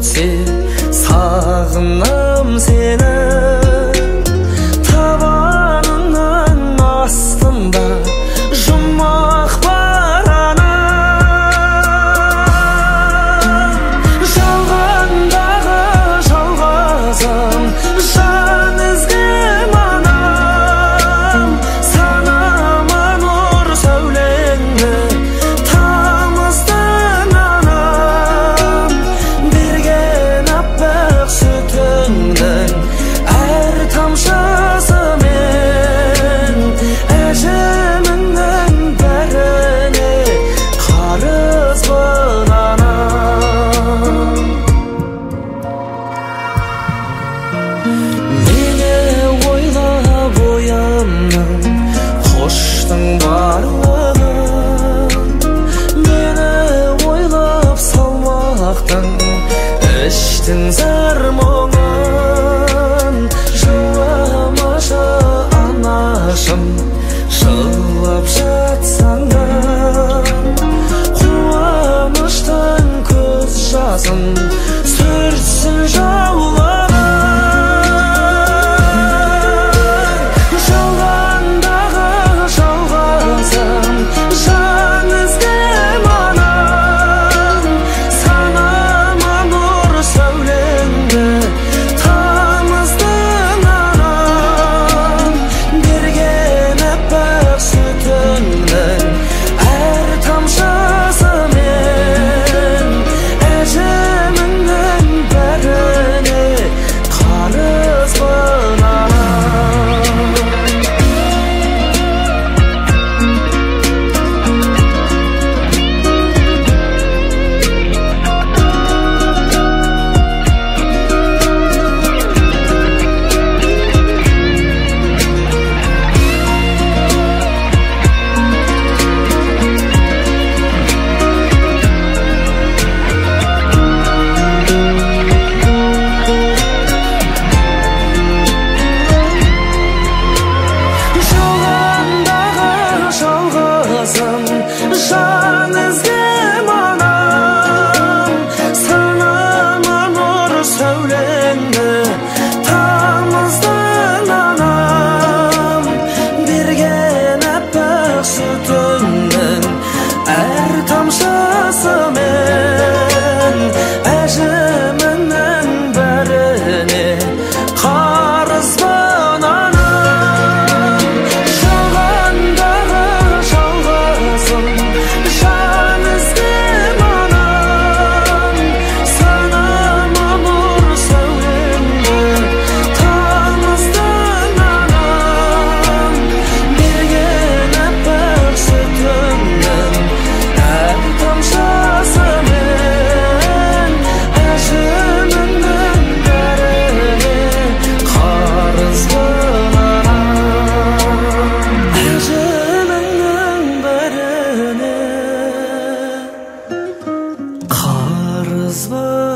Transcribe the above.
өтсе сағынам сені, табаныңның астында жұмақ бар анам. Жалғандағы жалғызым жан ізгім анам, санама нұр сәулеңді тамыздың анам. Берген аппақ сүтіңнің әр тамшысымен әжеміңнің бәріне қарызбын анам. Мені ойлап ойымның қоштың барлығын, мені ойлап салмақтың іштің зар мұңын. Жыламашы анашым, жылап жатсаң да, қуаныштың көз жасын сүртсін жаулығын. Жалғандағы жалғызым жан ізгім анам, санама нұр сәулеңді тамыздың анам. Берген аппақ сүтіңнің әр тамшысымен әжеміңнің бәріне қарызбын анам. Жалғандағы жалғызым жан ізгім анам, санама нұр сәулеңді тамыздың анам. Берген аппақ сүтіңнің әр тамшысымен әжеміңнің бәріне қарызбын анам. Жалғандағы жалғызым жан ізгім анам, санама нұр сәулеңді тамыздың анам. Берген аппақ сүтіңнің әр тамшысымен әжеміңнің бәріне қарызбын анам. Әжеміңнің бәріне қарызбын